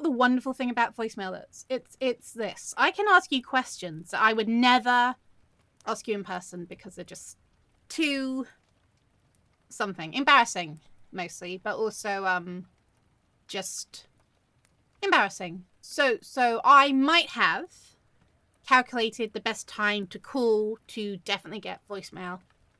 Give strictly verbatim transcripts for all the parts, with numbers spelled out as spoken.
what the wonderful thing about voicemail is? It's it's this. I can ask you questions that I would never ask you in person because they're just too something. Embarrassing, mostly, but also um just embarrassing. So so I might have calculated the best time to call to definitely get voicemail.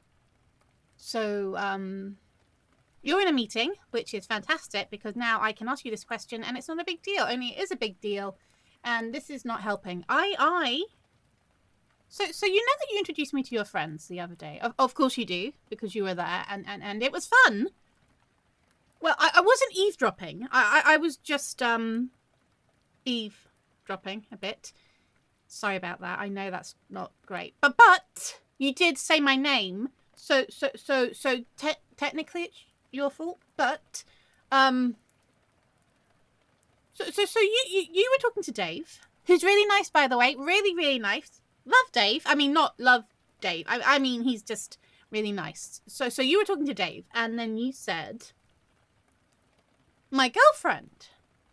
So um you're in a meeting, which is fantastic because now I can ask you this question and it's not a big deal. Only it is a big deal. And this is not helping. I, I, so, so you know that you introduced me to your friends the other day. Of, of course you do, because you were there and, and, and it was fun. Well, I, I wasn't eavesdropping. I, I, I was just, um, eavesdropping a bit. Sorry about that. I know that's not great. But, but you did say my name. So, so, so, so te- technically it's your fault, but um so so so you, you you were talking to Dave, who's really nice, by the way, really really nice. Love Dave. I mean, not love Dave. I I mean, he's just really nice. So so you were talking to Dave, and then you said my girlfriend,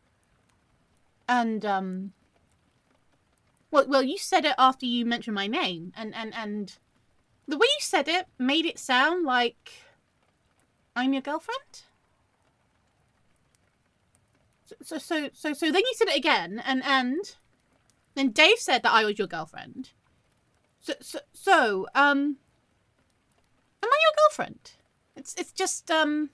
and um well well you said it after you mentioned my name, and and and the way you said it made it sound like I'm your girlfriend? So, so, so, so then you said it again, and, and then Dave said that I was your girlfriend. So, so, so, um, am I your girlfriend? It's, it's just, um,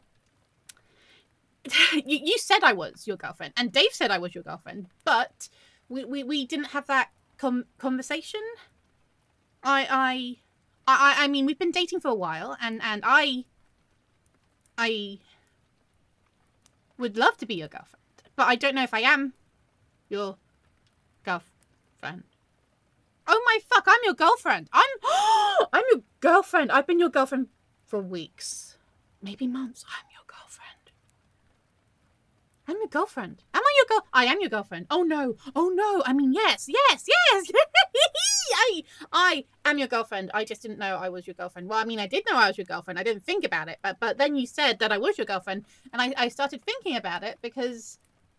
you, you said I was your girlfriend, and Dave said I was your girlfriend, but we, we, we didn't have that com- conversation. I, I, I, I mean, we've been dating for a while, and, and I... I would love to be your girlfriend, but I don't know if I am your girlfriend. Oh my fuck, I'm your girlfriend. I'm I'm your girlfriend. I've been your girlfriend for weeks, maybe months. I'm your girlfriend. I'm your girlfriend. Am I your girl? I am your girlfriend. Oh no. Oh no. I mean, yes, yes, yes. I, I am your girlfriend. I just didn't know I was your girlfriend. Well, I mean, I did know I was your girlfriend. I didn't think about it. But, but then you said that I was your girlfriend. And I, I started thinking about it because...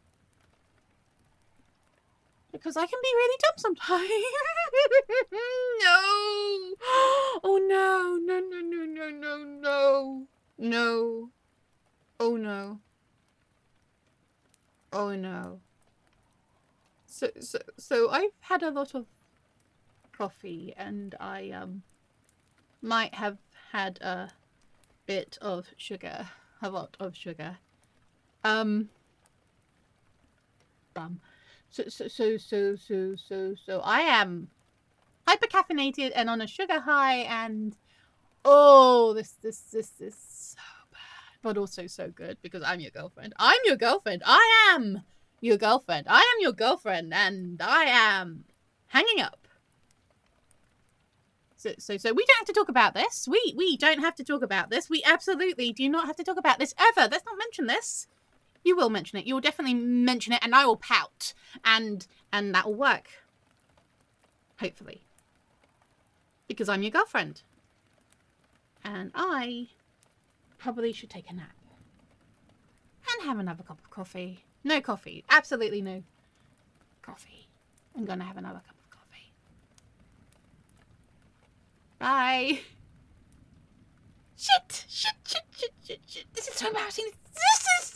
Because I can be really dumb sometimes. No. Oh no. No, no, no, no, no, no. No. Oh no. Oh no. So, so, so I've had a lot of coffee and I um might have had a bit of sugar, a lot of sugar. Um. Bum. So, so, so, so, so, so, so I am hypercaffeinated and on a sugar high, and oh, this, this, this, this, so bad, but also so good because I'm your girlfriend. I'm your girlfriend. I am your girlfriend. I am your girlfriend, and I am hanging up. So, so, so we don't have to talk about this. We, we don't have to talk about this. We absolutely do not have to talk about this ever. Let's not mention this. You will mention it. You will definitely mention it, and I will pout, and and that will work. Hopefully, because I'm your girlfriend, and I probably should take a nap and have another cup of coffee. No coffee. Absolutely no coffee. I'm gonna have another cup of coffee. Bye. Shit! Shit! Shit! Shit! Shit! Shit! This is so embarrassing. This is